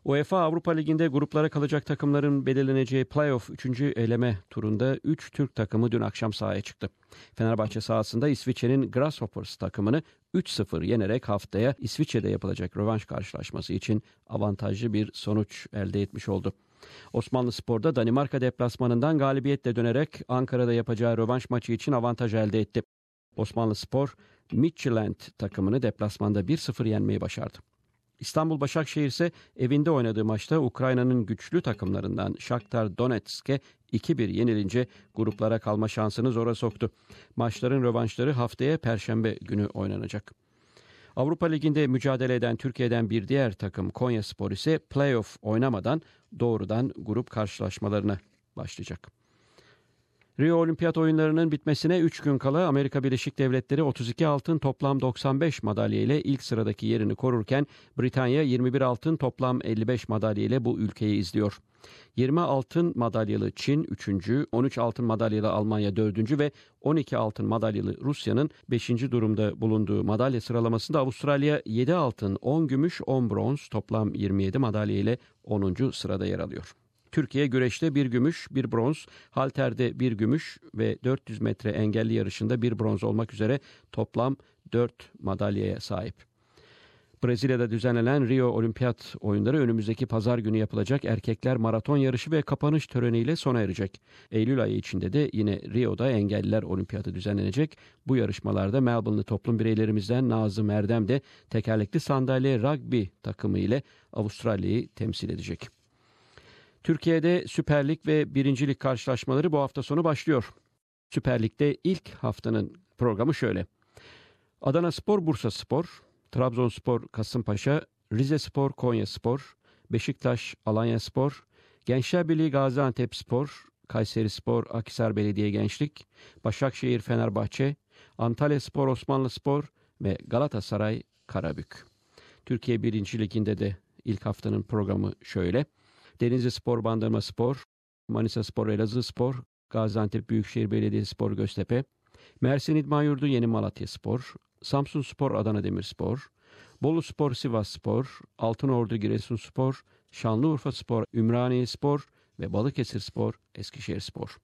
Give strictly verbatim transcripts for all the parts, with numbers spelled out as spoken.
UEFA Avrupa Ligi'nde gruplara kalacak takımların belirleneceği playoff üçüncü eleme turunda üç Türk takımı dün akşam sahaya çıktı. Fenerbahçe sahasında İsviçre'nin Grasshoppers takımını üç sıfır yenerek haftaya İsviçre'de yapılacak rövanş karşılaşması için avantajlı bir sonuç elde etmiş oldu. Osmanlıspor'da Danimarka deplasmanından galibiyetle dönerek Ankara'da yapacağı rövanş maçı için avantaj elde etti. Osmanlıspor, Midtjylland takımını deplasmanda bir sıfır yenmeyi başardı. İstanbul Başakşehir ise evinde oynadığı maçta Ukrayna'nın güçlü takımlarından Shakhtar Donetsk'e iki bir yenilince gruplara kalma şansını zora soktu. Maçların rövanşları haftaya Perşembe günü oynanacak. Avrupa Ligi'nde mücadele eden Türkiye'den bir diğer takım Konyaspor ise playoff oynamadan doğrudan grup karşılaşmalarına başlayacak. Rio Olimpiyat Oyunları'nın bitmesine üç gün kala Amerika Birleşik Devletleri otuz iki altın toplam doksan beş madalya ile ilk sıradaki yerini korurken Britanya yirmi bir altın toplam elli beş madalya ile bu ülkeyi izliyor. yirmi altın madalyalı Çin üçüncü, on üç altın madalyalı Almanya dördüncü ve on iki altın madalyalı Rusya'nın beşinci durumda bulunduğu madalya sıralamasında Avustralya yedi altın, on gümüş, on bronz toplam yirmi yedi madalya ile onuncu sırada yer alıyor. Türkiye güreşte bir gümüş, bir bronz, halterde bir gümüş ve dört yüz metre engelli yarışında bir bronz olmak üzere toplam dört madalyaya sahip. Brezilya'da düzenlenen Rio Olimpiyat Oyunları önümüzdeki pazar günü yapılacak erkekler maraton yarışı ve kapanış töreniyle sona erecek. Eylül ayı içinde de yine Rio'da engelliler olimpiyatı düzenlenecek. Bu yarışmalarda Melbourne'lı toplum bireylerimizden Nazım Erdem de tekerlekli sandalye rugby takımı ile Avustralya'yı temsil edecek. Türkiye'de Süper Lig ve birinci Lig karşılaşmaları bu hafta sonu başlıyor. Süper Lig'de ilk haftanın programı şöyle. Adanaspor, Bursaspor, Trabzonspor, Kasımpaşa, Rizespor, Konyaspor, Beşiktaş, Alanyaspor, Gençler Birliği Gaziantepspor, Kayserispor, Akhisar Belediye Gençlik, Başakşehir, Fenerbahçe, Antalyaspor, Osmanlıspor ve Galatasaray, Karabük. Türkiye birinci Ligi'nde de ilk haftanın programı şöyle. Denizlispor, Bandırmaspor, Manisaspor, Elazığspor, Gaziantep Büyükşehir Belediyespor, Göztepe, Mersin İdman Yurdu, Yeni Malatyaspor, Samsunspor, Adana Demirspor, Boluspor, Sivasspor, Altınordu, Giresunspor, Şanlıurfaspor, Ümraniyespor ve Balıkesirspor, Eskişehirspor.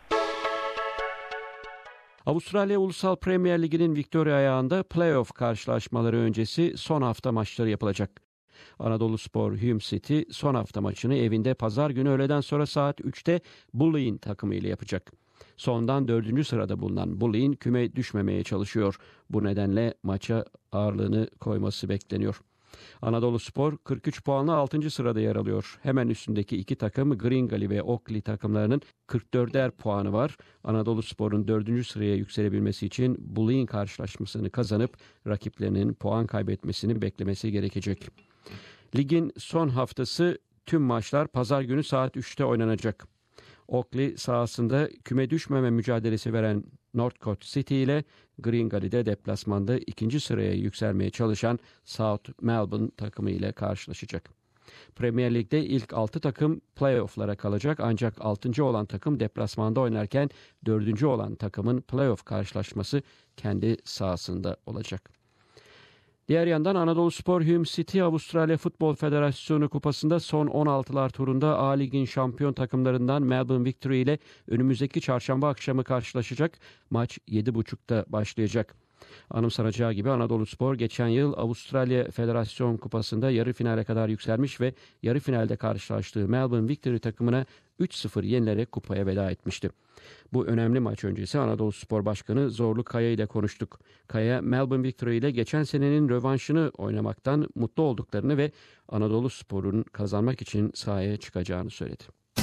Avustralya Ulusal Premier Ligi'nin Victoria ayağında playoff karşılaşmaları öncesi son hafta maçları yapılacak. Anadoluspor Hume City son hafta maçını evinde pazar günü öğleden sonra saat üçte Bulleen takımı ile yapacak. Sondan dördüncü sırada bulunan Bulleen küme düşmemeye çalışıyor. Bu nedenle maça ağırlığını koyması bekleniyor. Anadoluspor kırk üç puanla altıncı sırada yer alıyor. Hemen üstündeki iki takım Gringali ve Oakley takımlarının kırk dörder puanı var. Anadoluspor'un dördüncü sıraya yükselebilmesi için Bulleen karşılaşmasını kazanıp rakiplerinin puan kaybetmesini beklemesi gerekecek. Ligin son haftası tüm maçlar pazar günü saat üçte oynanacak. Oakley sahasında küme düşmeme mücadelesi veren Northcote City ile Gringali'de deplasmanda ikinci sıraya yükselmeye çalışan South Melbourne takımı ile karşılaşacak. Premier Lig'de ilk altı takım playoff'lara kalacak ancak altıncı olan takım deplasmanda oynarken dördüncü olan takımın playoff karşılaşması kendi sahasında olacak. Diğer yandan Anadoluspor Hume City Avustralya Futbol Federasyonu Kupası'nda son on altılar turunda A Lig'in şampiyon takımlarından Melbourne Victory ile önümüzdeki çarşamba akşamı karşılaşacak. Maç yedi buçukta başlayacak. Anımsanacağı gibi Anadoluspor geçen yıl Avustralya Federasyon Kupası'nda yarı finale kadar yükselmiş ve yarı finalde karşılaştığı Melbourne Victory takımına üç sıfır yenilerek kupaya veda etmişti. Bu önemli maç öncesi Anadoluspor Başkanı Zorlu Kaya ile konuştuk. Kaya, Melbourne Victory ile geçen senenin rövanşını oynamaktan mutlu olduklarını ve Anadoluspor'un kazanmak için sahaya çıkacağını söyledi.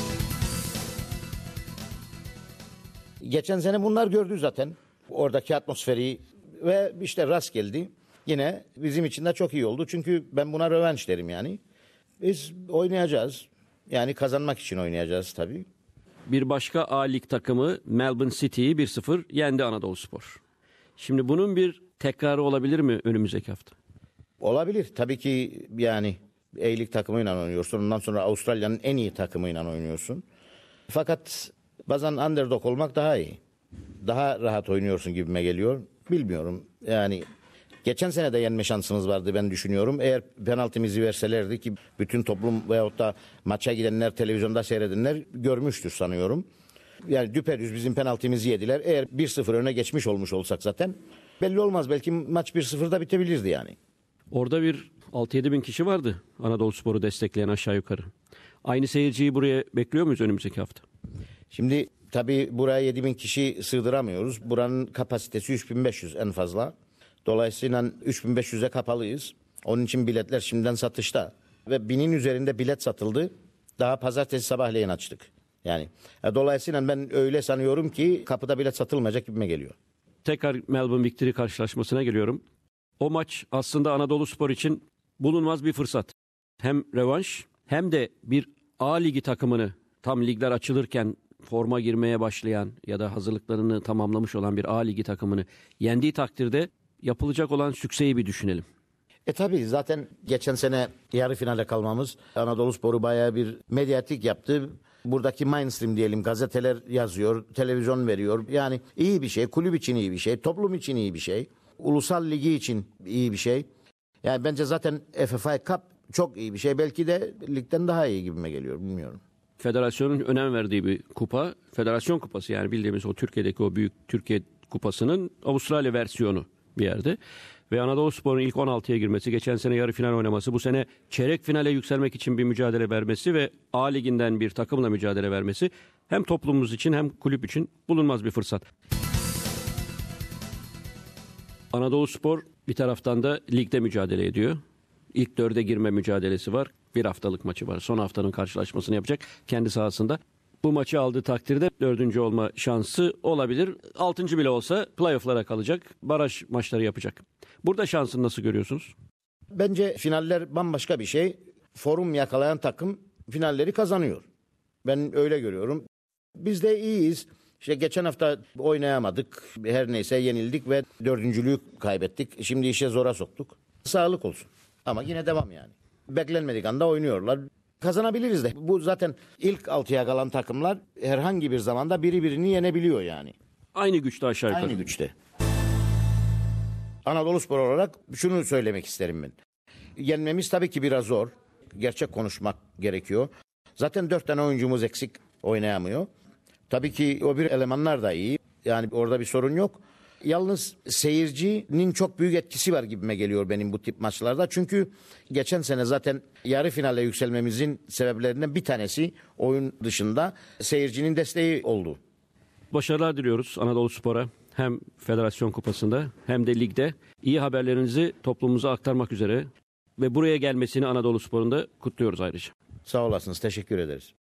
Geçen sene bunlar gördü zaten. Oradaki atmosferi ve işte rast geldi. Yine bizim için de çok iyi oldu. Çünkü ben buna rövanş derim yani. Biz oynayacağız. Yani kazanmak için oynayacağız tabii. Bir başka A Lig takımı Melbourne City'yi bir sıfır yendi Anadoluspor. Şimdi bunun bir tekrarı olabilir mi önümüzdeki hafta? Olabilir. Tabii ki yani A Lig takımıyla oynuyorsun. Ondan sonra Avustralya'nın en iyi takımıyla oynuyorsun. Fakat bazen underdog olmak daha iyi. Daha rahat oynuyorsun gibime geliyor. Bilmiyorum. Yani Geçen sene de yenme şansımız vardı ben düşünüyorum. Eğer penaltimizi verselerdi ki bütün toplum veyahut da maça gidenler, televizyonda seyredenler görmüştür sanıyorum. Yani düpedüz bizim penaltimizi yediler. Eğer bir sıfır öne geçmiş olmuş olsak zaten belli olmaz. Belki maç bir sıfırda bitebilirdi yani. Orada bir altı yedi bin kişi vardı Anadoluspor'u destekleyen aşağı yukarı. Aynı seyirciyi buraya bekliyor muyuz önümüzdeki hafta? Şimdi tabii buraya yedi bin kişi sığdıramıyoruz. Buranın kapasitesi üç bin beş yüz en fazla. Dolayısıyla üç bin beş yüze kapalıyız. Onun için biletler şimdiden satışta. Ve binin üzerinde bilet satıldı. Daha pazartesi sabahleyin açtık. Yani dolayısıyla ben öyle sanıyorum ki kapıda bilet satılmayacak gibime geliyor. Tekrar Melbourne Victory karşılaşmasına geliyorum. O maç aslında Anadoluspor için bulunmaz bir fırsat. Hem revanş hem de bir A Ligi takımını tam ligler açılırken forma girmeye başlayan ya da hazırlıklarını tamamlamış olan bir A Ligi takımını yendiği takdirde yapılacak olan sükseyi bir düşünelim. E tabii zaten geçen sene yarı finale kalmamız Anadoluspor'u bayağı bir medyatik yaptı. Buradaki mainstream diyelim, gazeteler yazıyor, televizyon veriyor. Yani iyi bir şey, kulüp için iyi bir şey, toplum için iyi bir şey, ulusal ligi için iyi bir şey. Yani bence zaten F F A Cup çok iyi bir şey. Belki de ligden daha iyi gibime geliyor, bilmiyorum. Federasyonun önem verdiği bir kupa, federasyon kupası, yani bildiğimiz o Türkiye'deki o büyük Türkiye kupasının Avustralya versiyonu bir yerde. Ve Anadoluspor'un ilk on altıya girmesi, geçen sene yarı final oynaması, bu sene çeyrek finale yükselmek için bir mücadele vermesi ve A Ligi'nden bir takımla mücadele vermesi hem toplumumuz için hem kulüp için bulunmaz bir fırsat. Anadoluspor bir taraftan da ligde mücadele ediyor. İlk dörde girme mücadelesi var. Bir haftalık maçı var. Son haftanın karşılaşmasını yapacak kendi sahasında. Bu maçı aldığı takdirde dördüncü olma şansı olabilir. Altıncı bile olsa playoff'lara kalacak. Baraj maçları yapacak. Burada şansını nasıl görüyorsunuz? Bence finaller bambaşka bir şey. Forum yakalayan takım finalleri kazanıyor. Ben öyle görüyorum. Biz de iyiyiz. İşte geçen hafta oynayamadık. Her neyse yenildik ve dördüncülüğü kaybettik. Şimdi işe zora soktuk. Sağlık olsun. Ama yine devam yani. Beklenmedik anda oynuyorlar. Kazanabiliriz de. Bu zaten ilk altıya kalan takımlar herhangi bir zamanda biri birini yenebiliyor yani. Aynı güçte aşağı yukarı. Aynı güçte. Anadoluspor olarak şunu söylemek isterim ben. Yenmemiz tabii ki biraz zor. Gerçek konuşmak gerekiyor. Zaten dört tane oyuncumuz eksik, oynayamıyor. Tabii ki o bir elemanlar da iyi. Yani orada bir sorun yok. Yalnız seyircinin çok büyük etkisi var gibime geliyor benim bu tip maçlarda. Çünkü geçen sene zaten yarı finale yükselmemizin sebeplerinden bir tanesi oyun dışında seyircinin desteği oldu. Başarılar diliyoruz Anadoluspor'a. Hem Federasyon Kupası'nda hem de ligde iyi haberlerinizi toplumumuza aktarmak üzere ve buraya gelmesini Anadoluspor'un da kutluyoruz ayrıca. Sağ olasınız, teşekkür ederiz.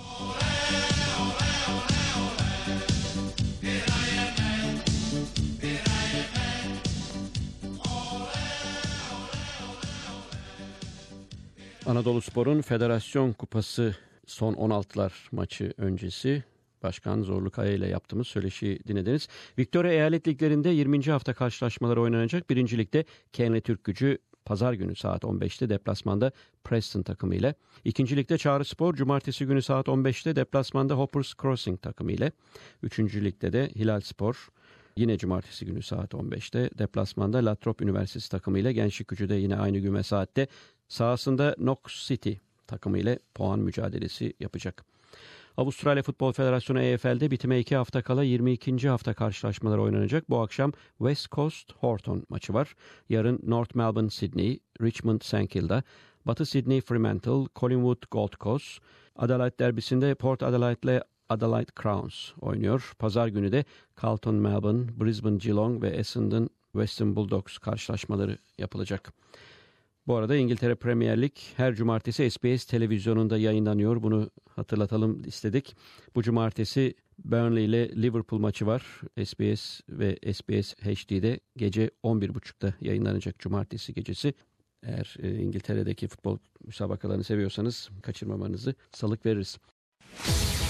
Anadoluspor'un Federasyon Kupası son on altılar maçı öncesi Başkan Zorlu Kaya ile yaptığımız söyleşiyi dinlediniz. Victoria Eyalet Liglerinde yirminci hafta karşılaşmaları oynanacak. Birinci Lig'de Kenle Türkgücü Pazar günü saat on beşte deplasmanda Preston takımı ile. İkinci Lig'de Çağrıspor Cumartesi günü saat on beşte deplasmanda Hoppers Crossing takımı ile. Üçüncü Lig'de de Hilalspor yine Cumartesi günü saat on beşte deplasmanda Latrobe Üniversitesi takımı ile. Gençlikgücü de yine aynı gün ve saatte sahasında Knox City takımı ile puan mücadelesi yapacak. Avustralya Futbol Federasyonu A F L'de bitime iki hafta kala yirmi ikinci hafta karşılaşmaları oynanacak. Bu akşam West Coast Horton maçı var. Yarın North Melbourne Sydney, Richmond St Kilda, Batı Sydney Fremantle, Collingwood Gold Coast, Adelaide derbisinde Port Adelaide ile Adelaide Crowns oynuyor. Pazar günü de Carlton Melbourne, Brisbane Geelong ve Essendon Western Bulldogs karşılaşmaları yapılacak. Bu arada İngiltere Premier Lig her cumartesi S B S televizyonunda yayınlanıyor. Bunu hatırlatalım istedik. Bu cumartesi Burnley ile Liverpool maçı var. S B S ve S B S H D'de gece on bir buçukta yayınlanacak cumartesi gecesi. Eğer e, İngiltere'deki futbol müsabakalarını seviyorsanız kaçırmamanızı salık veririz.